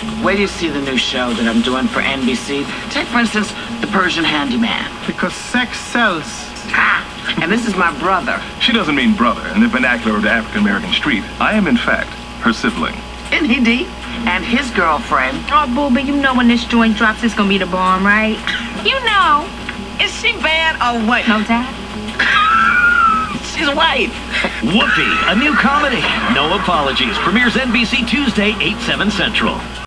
Wait till you see the new show that I'm doing for NBC. Take, for instance, The Persian Handyman. Because sex sells. Ah, and this is my brother. She doesn't mean brother in the vernacular of the African-American street. I am, in fact, her sibling. Isn't he deep? And his girlfriend. Oh, Booby, you know when this joint drops, it's gonna be the bomb, right? You know. Is she bad or what? No, Dad? She's white. Whoopi, a new comedy. No Apologies. Premieres NBC Tuesday, 8/7 Central.